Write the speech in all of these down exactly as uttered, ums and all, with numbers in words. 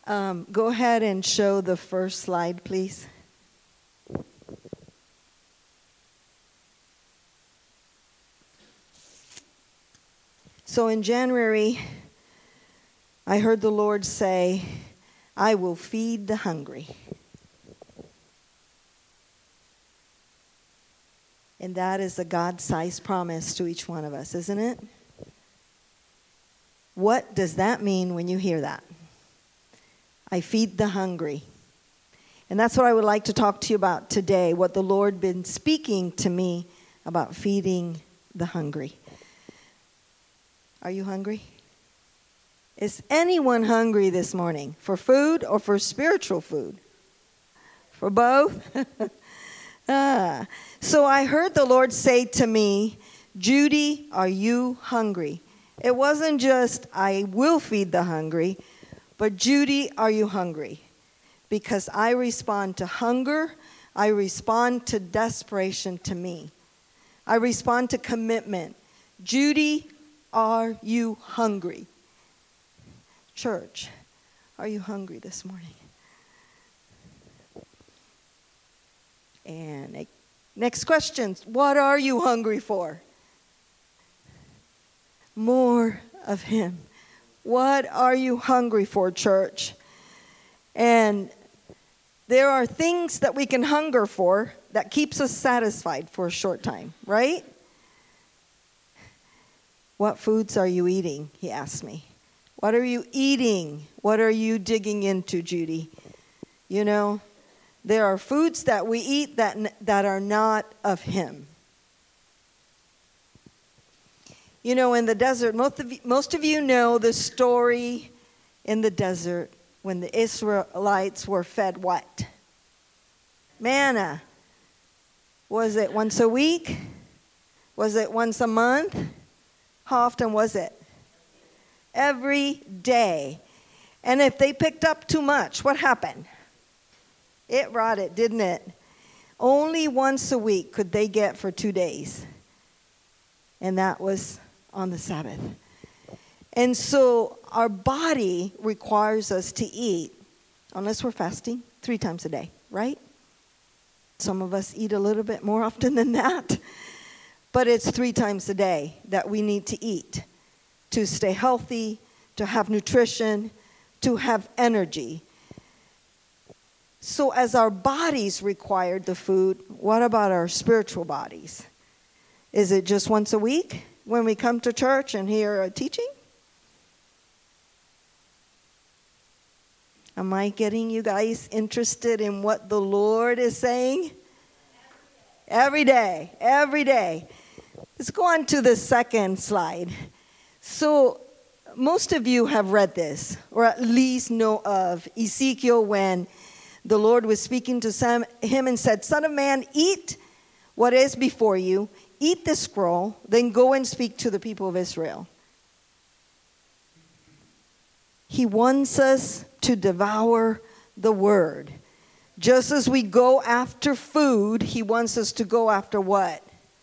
Um, go ahead and show the first slide, please. So in January, I heard the Lord say, I will feed the hungry. And that is a God-sized promise to each one of us, isn't it? What does that mean when you hear that? I feed the hungry. And that's what I would like to talk to you about today, what the Lord been speaking to me about feeding the hungry. Are you hungry? Is anyone hungry this morning? For food or for spiritual food? For both? ah. So I heard the Lord say to me, Judy, are you hungry? It wasn't just, I will feed the hungry, but Judy, are you hungry? Because I respond to hunger. I respond to desperation to me. I respond to commitment. Judy, are you hungry? Church, are you hungry this morning? And next question, what are you hungry for? More of Him. What are you hungry for, church? And there are things that we can hunger for that keeps us satisfied for a short time, right? What foods are you eating? He asked me. What are you eating? What are you digging into, Judy? You know, there are foods that we eat that that are not of Him. You know, in the desert, most of you, most of you know the story in the desert when the Israelites were fed what? Manna. Was it once a week? Was it once a month? How often was it? Every day. And if they picked up too much, what happened? It rotted, didn't it? Only once a week could they get for two days. And that was on the Sabbath. And so our body requires us to eat, unless we're fasting, three times a day, right? Some of us eat a little bit more often than that. But it's three times a day that we need to eat to stay healthy, to have nutrition, to have energy. So as our bodies required the food, what about our spiritual bodies? Is it just once a week when we come to church and hear a teaching? Am I getting you guys interested in what the Lord is saying? Every day, every day. Let's go on to the second slide. So most of you have read this, or at least know of Ezekiel when the Lord was speaking to some, him and said, Son of man, eat what is before you, eat the scroll, then go and speak to the people of Israel. He wants us to devour the word. Just as we go after food, he wants us to go after what?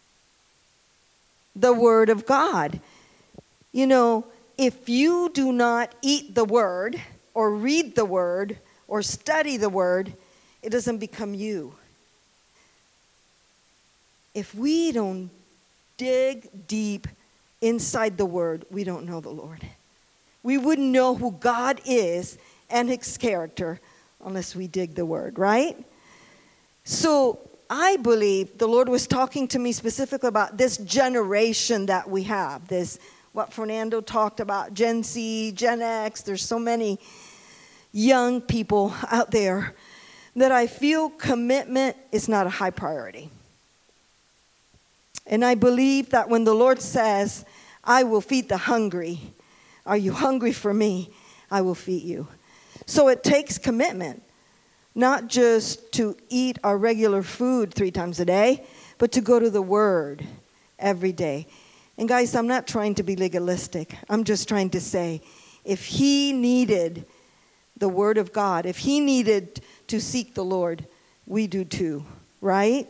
The word of God. You know, if you do not eat the word or read the word or study the word, it doesn't become you. If we don't dig deep inside the word, we don't know the Lord. We wouldn't know who God is and his character unless we dig the word, right? So I believe the Lord was talking to me specifically about this generation that we have. This, what Fernando talked about, Gen Z, Gen X. There's so many young people out there that I feel commitment is not a high priority. And I believe that when the Lord says, I will feed the hungry, are you hungry for me? I will feed you. So it takes commitment, not just to eat our regular food three times a day, but to go to the Word every day. And guys, I'm not trying to be legalistic. I'm just trying to say, if he needed the Word of God, if he needed to seek the Lord, we do too, right?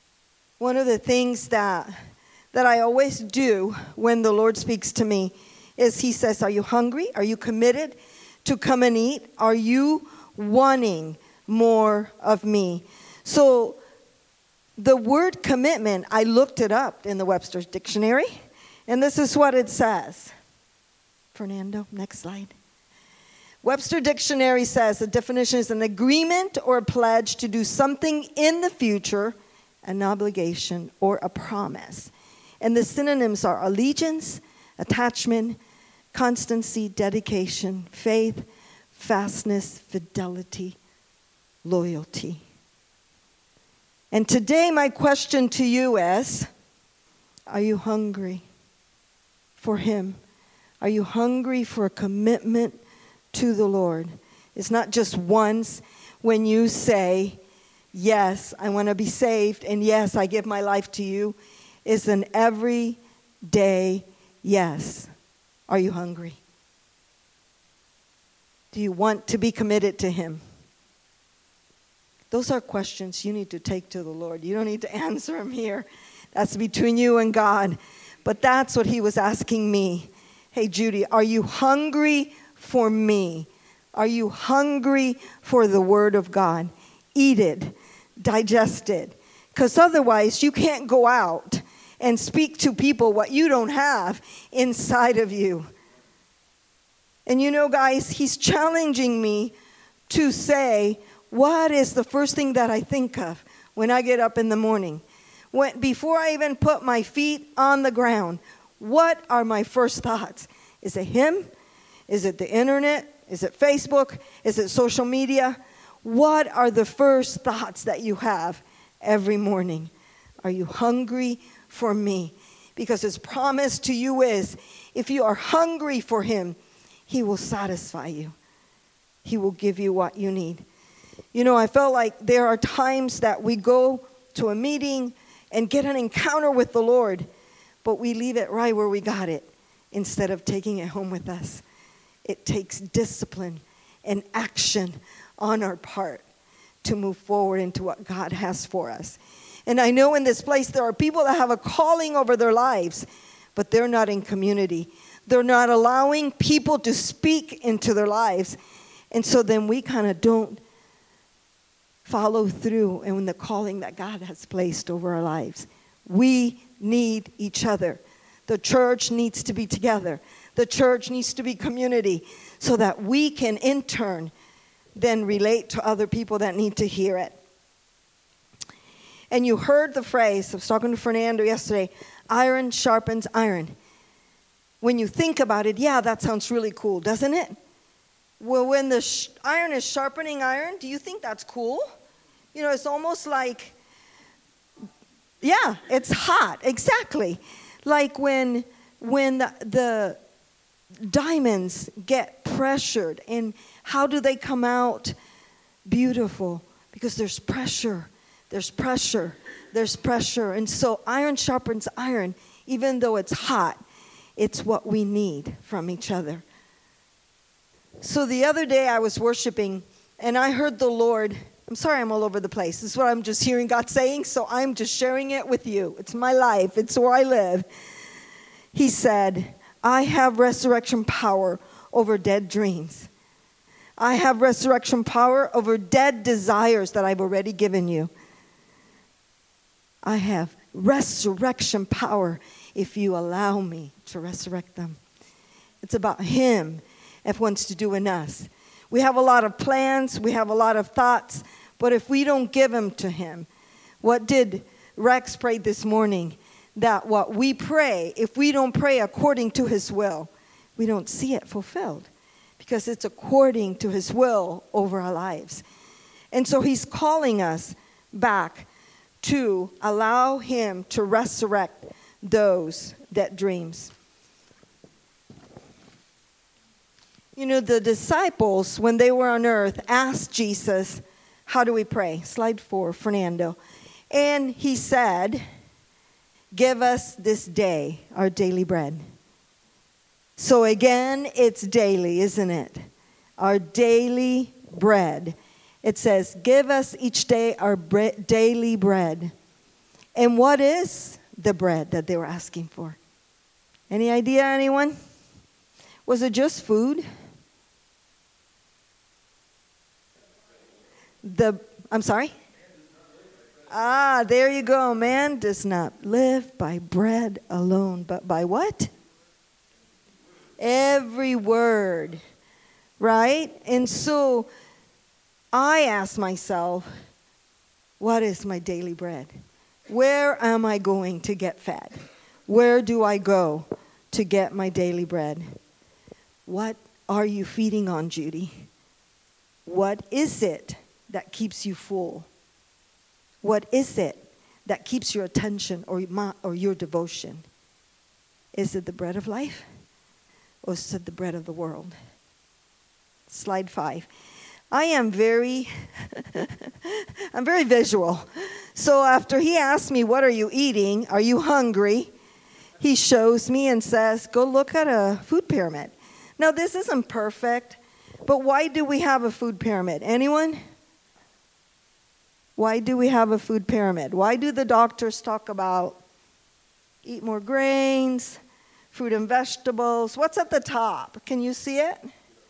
One of the things that that I always do when the Lord speaks to me is he says, are you hungry? Are you committed to come and eat? Are you wanting more of me? So the word commitment, I looked it up in the Webster's Dictionary, and this is what it says. Fernando, next slide. Webster Dictionary says the definition is an agreement or a pledge to do something in the future, an obligation or a promise. And the synonyms are allegiance, attachment, constancy, dedication, faith, fastness, fidelity, loyalty. And today my question to you is, are you hungry for him? Are you hungry for a commitment to the Lord? It's not just once when you say, yes, I want to be saved, and yes, I give my life to you. It's an everyday yes. Are you hungry? Do you want to be committed to him? Those are questions you need to take to the Lord. You don't need to answer them here. That's between you and God. But that's what he was asking me. Hey, Judy, are you hungry for me? Are you hungry for the word of God? Eat it. Digest it. Because otherwise you can't go out and speak to people what you don't have inside of you. And you know, guys, he's challenging me to say, what is the first thing that I think of when I get up in the morning? When, before I even put my feet on the ground, what are my first thoughts? Is it him? Is it the internet? Is it Facebook? Is it social media? What are the first thoughts that you have every morning? Are you hungry for me? Because his promise to you is, if you are hungry for him, he will satisfy you. He will give you what you need. You know, I felt like there are times that we go to a meeting and get an encounter with the Lord, but we leave it right where we got it instead of taking it home with us. It takes discipline and action on our part to move forward into what God has for us. And I know in this place there are people that have a calling over their lives, but they're not in community. They're not allowing people to speak into their lives. And so then we kind of don't follow through in the calling that God has placed over our lives. We need each other. The church needs to be together. The church needs to be community so that we can in turn then relate to other people that need to hear it. And you heard the phrase, I was talking to Fernando yesterday, iron sharpens iron. When you think about it, yeah, that sounds really cool, doesn't it? Well, when the sh- iron is sharpening iron, do you think that's cool? You know, it's almost like, yeah, it's hot, exactly. Like when when the, the diamonds get pressured, and how do they come out beautiful? Because there's pressure, there's pressure, there's pressure. And so iron sharpens iron, even though it's hot. It's what we need from each other. So the other day I was worshiping, and I heard the Lord. I'm sorry I'm all over the place. This is what I'm just hearing God saying, so I'm just sharing it with you. It's my life. It's where I live. He said, I have resurrection power over dead dreams. I have resurrection power over dead desires that I've already given you. I have resurrection power if you allow me to resurrect them. It's about him and wants to do in us. We have a lot of plans. We have a lot of thoughts. But if we don't give them to him, what did Rex pray this morning? That what we pray, if we don't pray according to his will, we don't see it fulfilled. Because it's according to his will over our lives. And so he's calling us back to allow him to resurrect those dead dreams. You know, the disciples, when they were on earth, asked Jesus, how do we pray? Slide four, Fernando. And he said, give us this day our daily bread. So again, it's daily, isn't it? Our daily bread. It says, give us each day our bre- daily bread. And what is the bread that they were asking for? Any idea, anyone? Was it just food? The, I'm sorry? Ah, there you go. Man does not live by bread alone, but by what? Every word, right? And so I ask myself, what is my daily bread? Where am I going to get fed? Where do I go to get my daily bread? What are you feeding on, Judy? What is it that keeps you full? What is it that keeps your attention or my, or your devotion? Is it the bread of life? Or is it the bread of the world? Slide five. I am very, I'm very visual. So after he asked me, what are you eating? Are you hungry? He shows me and says, go look at a food pyramid. Now, this isn't perfect, but why do we have a food pyramid? Anyone? Why do we have a food pyramid? Why do the doctors talk about eat more grains, fruit and vegetables? What's at the top? Can you see it?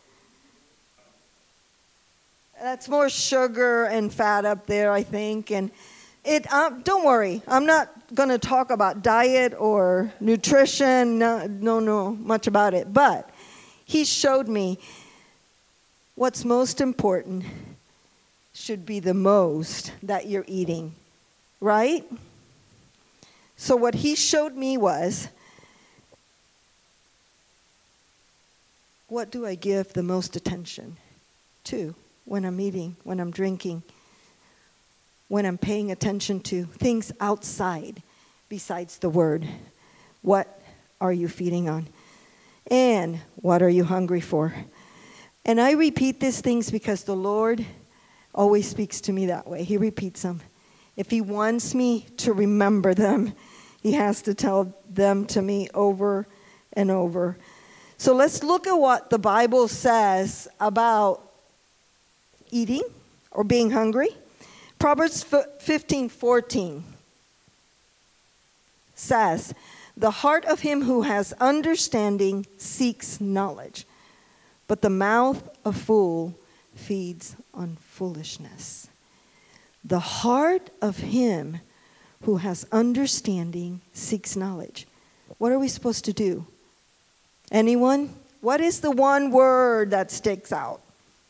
That's more sugar and fat up there, I think. And it. Um, don't worry, I'm not going to talk about diet or nutrition. No, no, no, much about it. But he showed me what's most important should be the most that you're eating, right? So what he showed me was, what do I give the most attention to when I'm eating, when I'm drinking, when I'm paying attention to things outside besides the word? What are you feeding on? And what are you hungry for? And I repeat these things because the Lord always speaks to me that way. He repeats them. If he wants me to remember them, he has to tell them to me over and over. So let's look at what the Bible says about eating or being hungry. Proverbs fifteen fourteen says, the heart of him who has understanding seeks knowledge, but the mouth of fool feeds on foolishness. The heart of him who has understanding seeks knowledge. What are we supposed to do? Anyone? What is the one word that sticks out?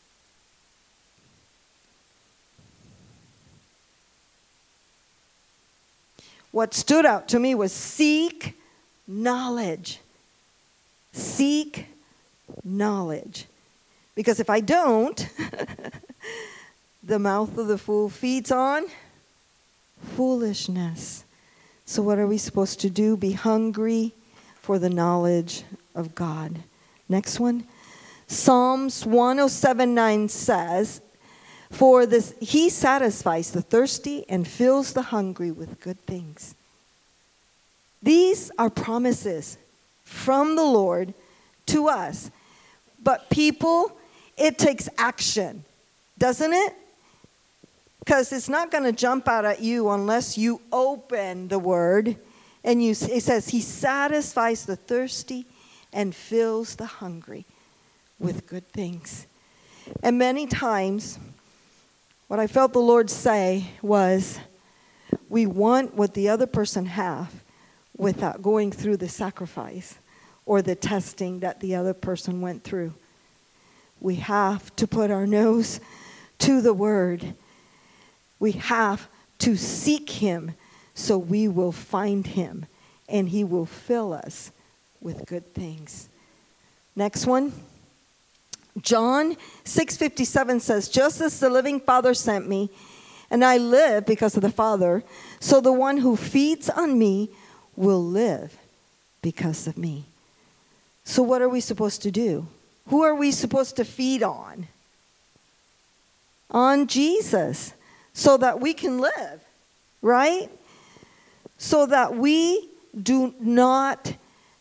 What stood out to me was seek knowledge. Seek knowledge. Because if I don't, the mouth of the fool feeds on foolishness. So what are we supposed to do? Be hungry for the knowledge of God. Next one. Psalms one oh seven nine says, for this he satisfies the thirsty and fills the hungry with good things. These are promises from the Lord to us. But people, it takes action, doesn't it? Because it's not going to jump out at you unless you open the word. And you, it says, he satisfies the thirsty and fills the hungry with good things. And many times, what I felt the Lord say was, we want what the other person have without going through the sacrifice or the testing that the other person went through. We have to put our nose to the word. We have to seek him so we will find him and he will fill us with good things. Next one. John six fifty-seven says, just as the living Father sent me, and I live because of the Father, so the one who feeds on me will live because of me. So what are we supposed to do? Who are we supposed to feed on? On Jesus, so that we can live, right? So that we do not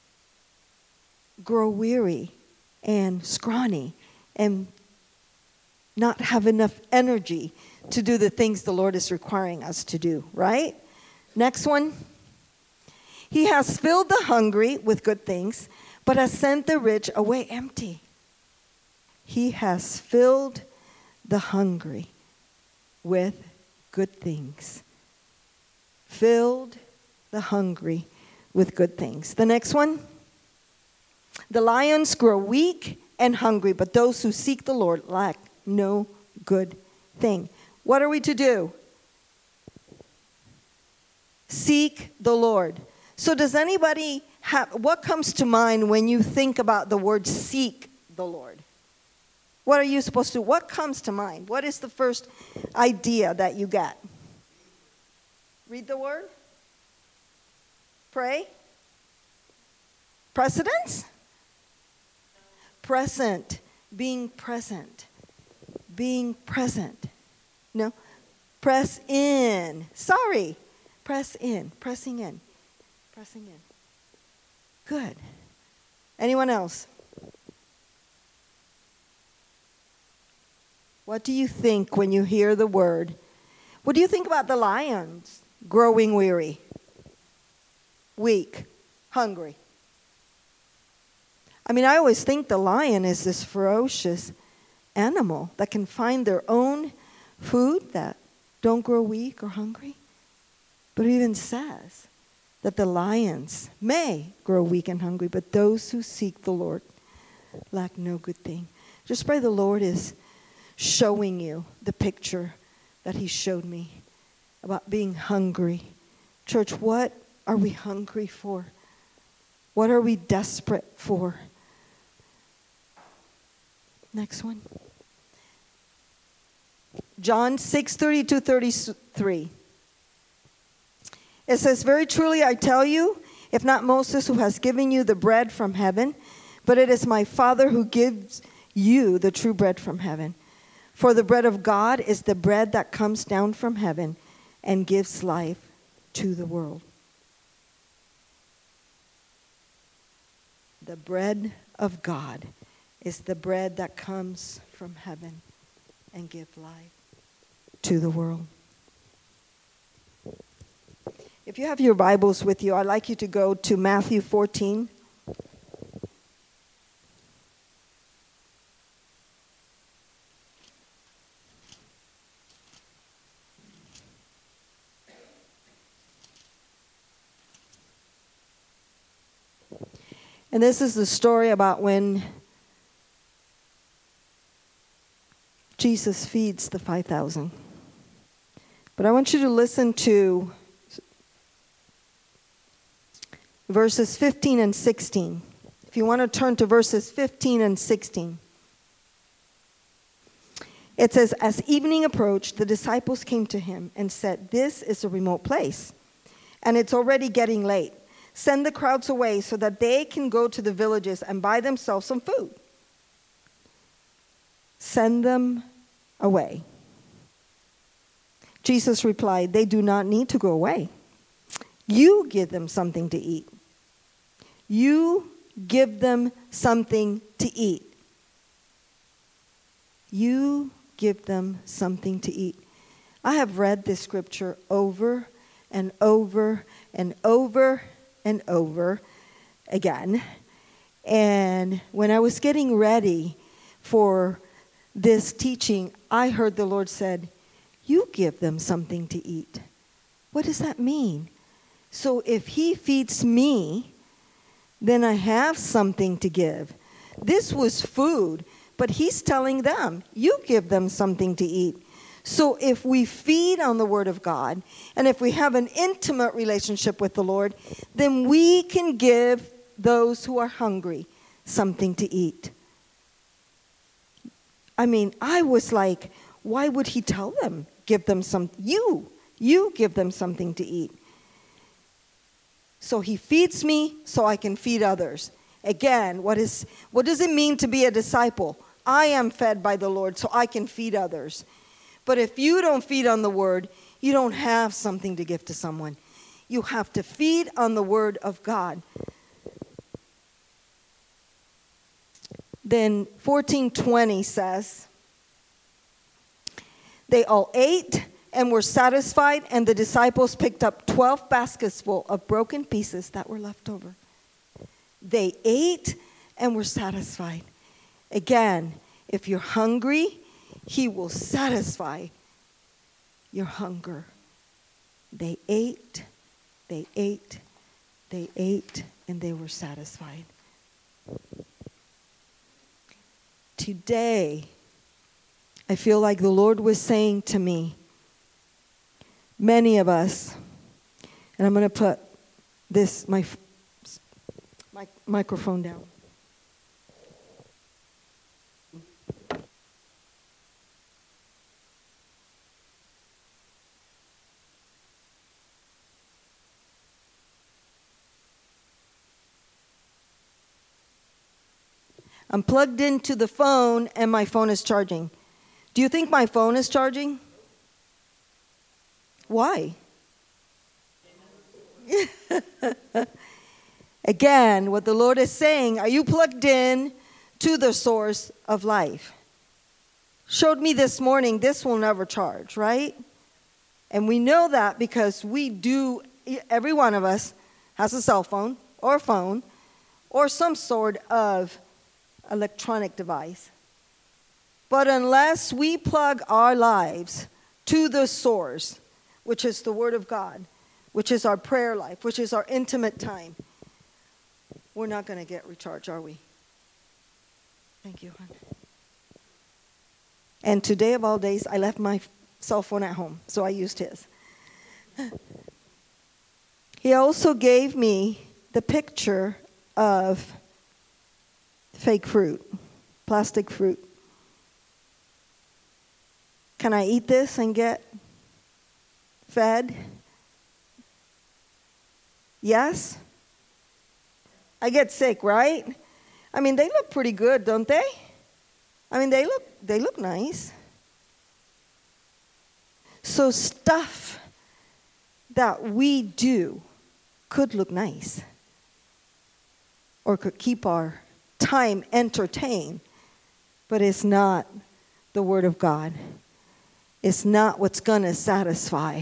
grow weary and scrawny and not have enough energy to do the things the Lord is requiring us to do, right? Next one. He has filled the hungry with good things, but has sent the rich away empty. He has filled the hungry with good things. Filled the hungry with good things. The next one. The lions grow weak and hungry, but those who seek the Lord lack no good thing. What are we to do? Seek the Lord. So does anybody have, what comes to mind when you think about the word seek the Lord? What are you supposed to do? What comes to mind? What is the first idea that you get? Read the word? Pray? Precedence? Present. Being present. Being present. No. Press in. Sorry. Press in. Pressing in. Pressing in. Good. Anyone else? What do you think when you hear the word? What do you think about the lions growing weary, weak, hungry? I mean, I always think the lion is this ferocious animal that can find their own food, that don't grow weak or hungry. But it even says that the lions may grow weak and hungry, but those who seek the Lord lack no good thing. Just pray the Lord is showing you the picture that he showed me about being hungry. Church, what are we hungry for? What are we desperate for? Next one. John six, thirty-two, thirty-three. It says, very truly I tell you, if not Moses who has given you the bread from heaven, but it is my Father who gives you the true bread from heaven. For the bread of God is the bread that comes down from heaven and gives life to the world. The bread of God is the bread that comes from heaven and gives life to the world. If you have your Bibles with you, I'd like you to go to Matthew fourteen. And this is the story about when Jesus feeds the five thousand. But I want you to listen to verses fifteen and sixteen. If you want to turn to verses fifteen and sixteen. It says, as evening approached, the disciples came to him and said, this is a remote place, and it's already getting late. Send the crowds away so that they can go to the villages and buy themselves some food. Send them away. Jesus replied, they do not need to go away. You give them something to eat. You give them something to eat. You give them something to eat. I have read this scripture over and over and over and over again. And when I was getting ready for this teaching, I heard the Lord said, you give them something to eat. What does that mean? So if he feeds me, then I have something to give. This was food, but he's telling them, you give them something to eat. So if we feed on the Word of God, and if we have an intimate relationship with the Lord, then we can give those who are hungry something to eat. I mean, I was like, why would he tell them, give them some, you, you give them something to eat. So he feeds me so I can feed others. Again, what is what does it mean to be a disciple? I am fed by the Lord so I can feed others. But if you don't feed on the Word, you don't have something to give to someone. You have to feed on the Word of God. Then fourteen twenty says, they all ate and were satisfied, and the disciples picked up twelve baskets full of broken pieces that were left over. They ate and were satisfied. Again, if you're hungry, he will satisfy your hunger. They ate, they ate, they ate, and they were satisfied. Today, I feel like the Lord was saying to me, many of us, and I'm going to put this, my, my microphone down. I'm plugged into the phone and my phone is charging. Do you think my phone is charging? Why? Again, what the Lord is saying, are you plugged in to the source of life? Showed me this morning, this will never charge, right? And we know that because we do, every one of us has a cell phone or phone or some sort of electronic device. But unless we plug our lives to the source, which is the Word of God, which is our prayer life, which is our intimate time, we're not going to get recharged, are we? Thank you, hon. And today of all days, I left my cell phone at home, so I used his. He also gave me the picture of fake fruit, plastic fruit. Can I eat this and get fed? Yes? I get sick, right? I mean, they look pretty good, don't they? I mean, they look they look nice. So stuff that we do could look nice or could keep our time entertained, but it's not the Word of God. It's not what's going to satisfy.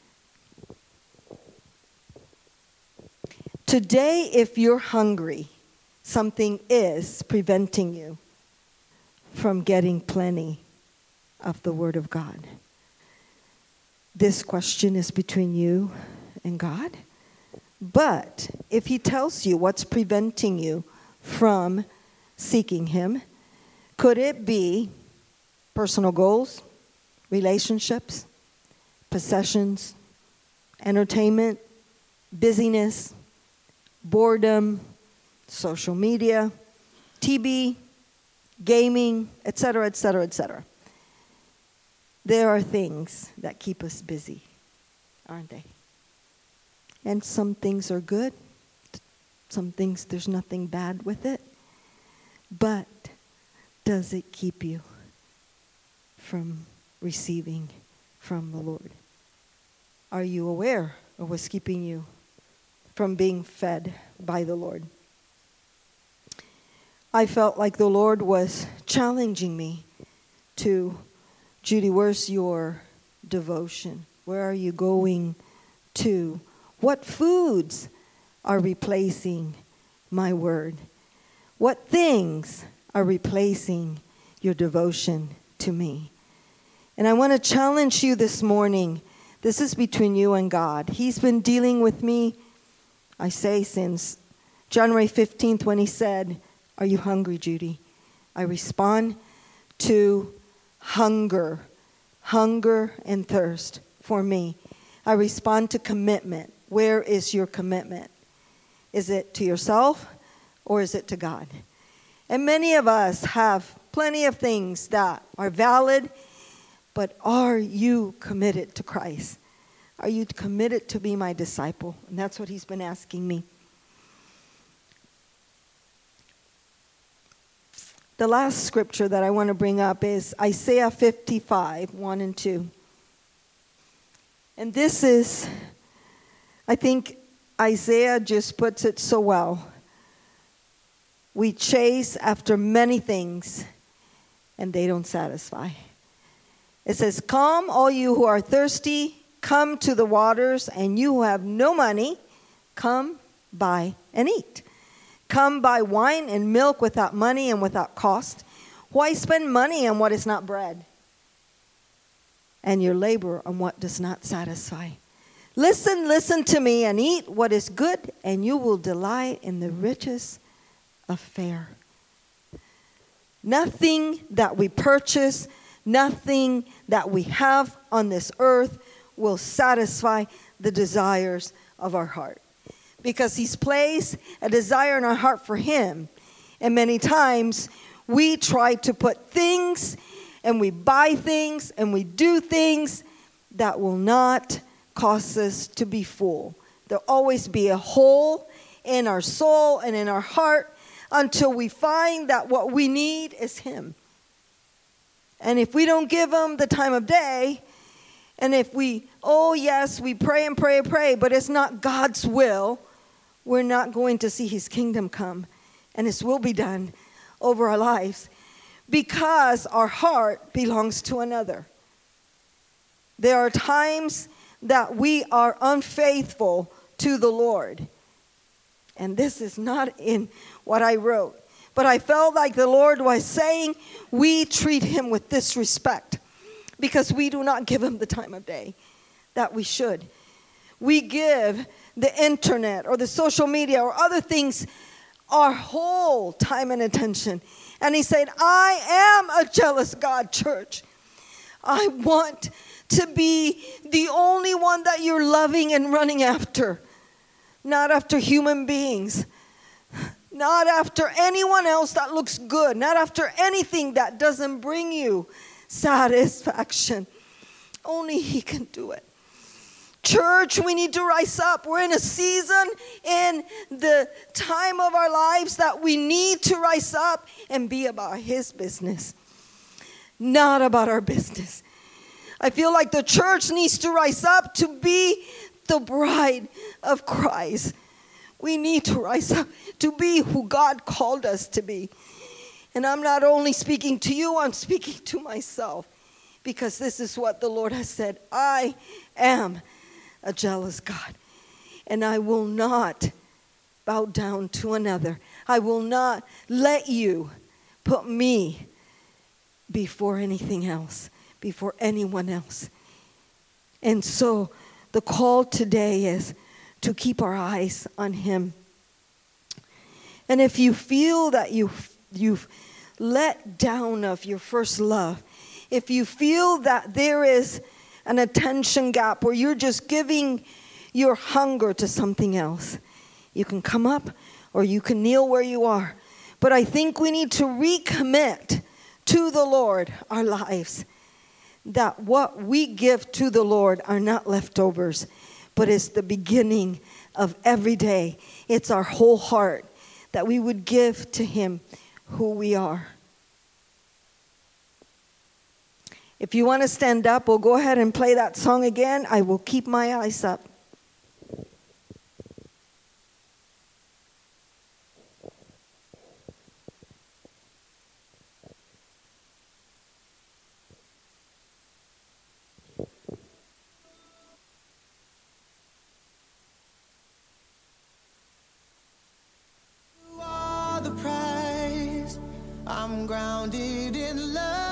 Today, if you're hungry, something is preventing you from getting plenty of the Word of God. This question is between you and God. But if He tells you what's preventing you from seeking Him, could it be personal goals, relationships, possessions, entertainment, busyness, boredom, social media, T V, gaming, et cetera, et cetera, et cetera? There are things that keep us busy, aren't they? And some things are good. Some things, there's nothing bad with it. But does it keep you from receiving from the Lord? Are you aware of what's keeping you from being fed by the Lord? I felt like the Lord was challenging me to, Judy, where's your devotion? Where are you going to? What foods are replacing my word? What things are replacing your devotion to me? And I want to challenge you this morning. This is between you and God. He's been dealing with me, I say, since January fifteenth when he said, "Are you hungry, Judy?" I respond to hunger, hunger and thirst for me. I respond to commitment. Where is your commitment? Is it to yourself or is it to God? And many of us have plenty of things that are valid, but are you committed to Christ? Are you committed to be my disciple? And that's what he's been asking me. The last scripture that I want to bring up is Isaiah fifty-five, one and two. And this is, I think Isaiah just puts it so well. We chase after many things, and they don't satisfy. It says, "Come, all you who are thirsty, come to the waters, and you who have no money, come, buy and eat. Come buy wine and milk without money and without cost. Why spend money on what is not bread, and your labor on what does not satisfy? Listen, listen to me, and eat what is good, and you will delight in the riches of fare. Nothing that we purchase, nothing that we have on this earth will satisfy the desires of our heart. Because he's placed a desire in our heart for him. And many times we try to put things and we buy things and we do things that will not cause us to be full. There'll always be a hole in our soul and in our heart until we find that what we need is him. And if we don't give him the time of day, and if we, oh yes, we pray and pray and pray, but it's not God's will, we're not going to see his kingdom come and his will be done over our lives, because our heart belongs to another. There are times that we are unfaithful to the Lord. And this is not in what I wrote, but I felt like the Lord was saying we treat him with disrespect because we do not give him the time of day that we should. We give the internet or the social media or other things our whole time and attention. And he said, I am a jealous God, church. I want to be the only one that you're loving and running after. Not after human beings. Not after anyone else that looks good. Not after anything that doesn't bring you satisfaction. Only he can do it. Church, we need to rise up. We're in a season in the time of our lives that we need to rise up and be about his business, not about our business. I feel like the church needs to rise up to be the bride of Christ. We need to rise up to be who God called us to be. And I'm not only speaking to you, I'm speaking to myself, because this is what the Lord has said. I am a jealous God, and I will not bow down to another. I will not let you put me before anything else, before anyone else. And so the call today is to keep our eyes on him. And if you feel that you've, you've let down of your first love, if you feel that there is an attention gap where you're just giving your hunger to something else, you can come up or you can kneel where you are. But I think we need to recommit to the Lord our lives, that what we give to the Lord are not leftovers, but it's the beginning of every day. It's our whole heart that we would give to him who we are. If you want to stand up, we'll go ahead and play that song again. I will keep my eyes up.